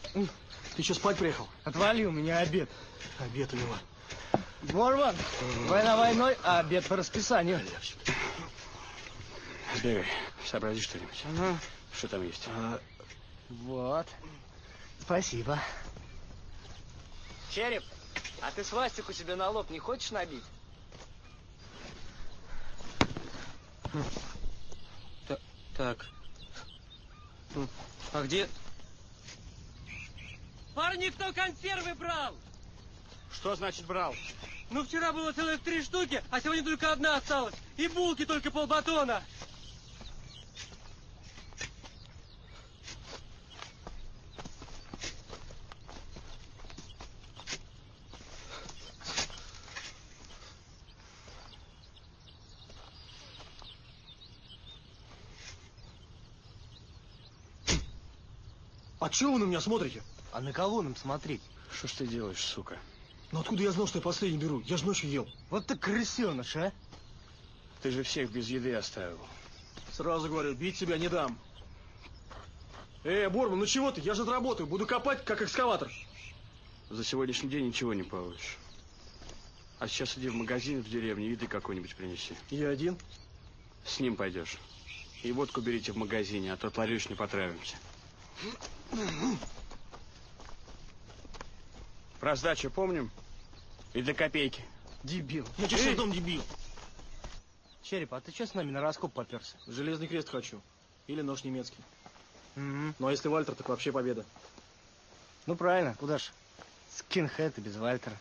Ты что, спать приехал? Отвали, у меня обед. Обед у него. Борван, война войной, а обед по расписанию. Сбегай, сообрази что-нибудь. Ага. Что там есть? Вот. Спасибо. Череп, а ты свастику себе на лоб не хочешь набить? Так. А где? Парни, кто консервы брал? Что значит брал? Ну, вчера было целых 3 штуки, а сегодня только 1 осталась. И булки только полбатона. А чего вы на меня смотрите? А на кого нам смотреть? Что ж ты делаешь, сука? Ну откуда я знал, что я последний беру? Я же ночью ел. Вот ты крысеныш, а? Ты же всех без еды оставил. Сразу говорю, бить себя не дам. Борман, ну чего ты? Я же отработаю. Буду копать, как экскаватор. За сегодняшний день ничего не получишь. А сейчас иди в магазин в деревне, еды какой-нибудь принеси. Я один? С ним пойдешь. И водку берите в магазине, а то творишь не потравимся. Про сдачу помним? И до копейки. Дебил. Ну что дом дебил? Череп, а ты что с нами на раскоп поперся? Железный крест хочу. Или нож немецкий. Угу. Ну а если Вальтер, так вообще победа. Ну правильно, куда ж? Скинхед и без Вальтера.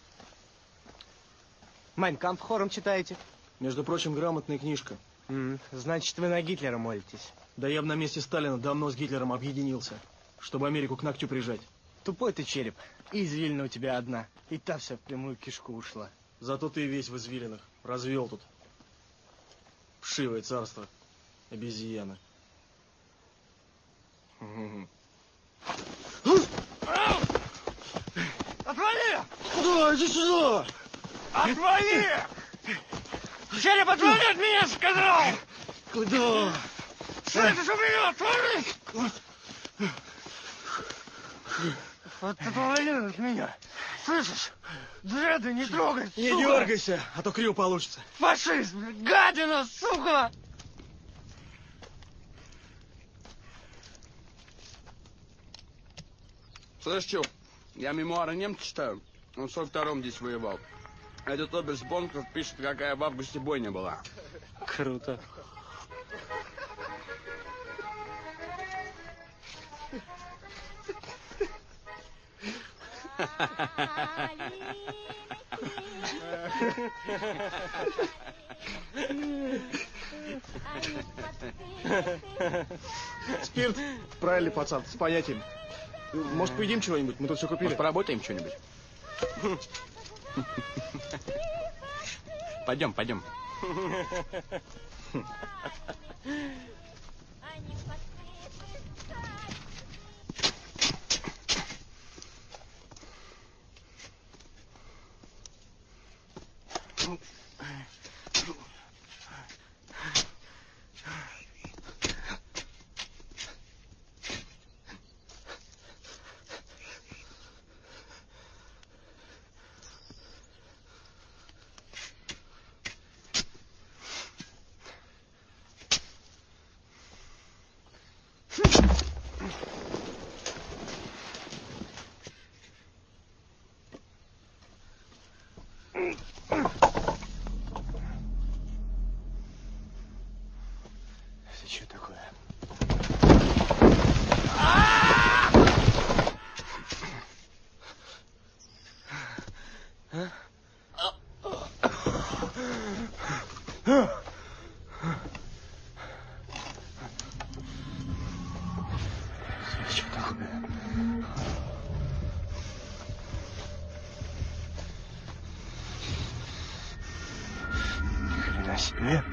Майн Кампф хором читаете? Между прочим, грамотная книжка. Значит, вы на Гитлера молитесь. Да я бы на месте Сталина давно с Гитлером объединился, чтобы Америку к ногтю прижать. Тупой ты, Череп. И извилина у тебя одна. И та вся в прямую кишку ушла. Зато ты весь в извилинах. Развел тут. Вшивое царство. Обезьяна. Отвали! Куда? Иди сюда! Отвали! Череп, отвали от меня, сказал! Куда? Слышишь, у меня отвали! Вот отвали от меня. Слышишь? Дреды не трогай, сука! Не дергайся, а то криво получится. Фашист, гадина, сука! Слышь, чё, я мемуары немца читаю. Он в 42-м здесь воевал. Этот оберст Бонков пишет, какая в августе бойня была. Круто. Спирт, правильный пацан, с понятием. Может, поедим чего-нибудь? Мы тут все купили. Может, поработаем что-нибудь? Пойдем, пойдем. Это что такое? Что такое? Ни хрена себе.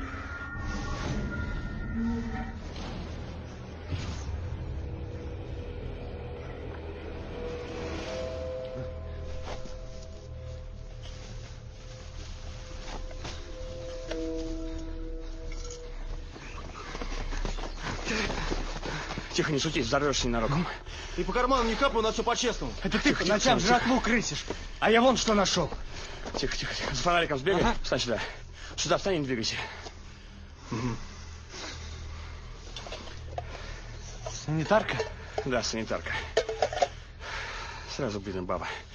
тихо, не шути, взорвешься ненароком. И по карманам не хапай, у нас все по-честному. Это ты по ночам жратву крысишь. А я вон что нашел. Тихо, тихо, тихо. За фонариком сбегай. Ага. Встань сюда. Сюда встань и не двигайся. Санитарка? Да, санитарка. Сразу, блин, баба.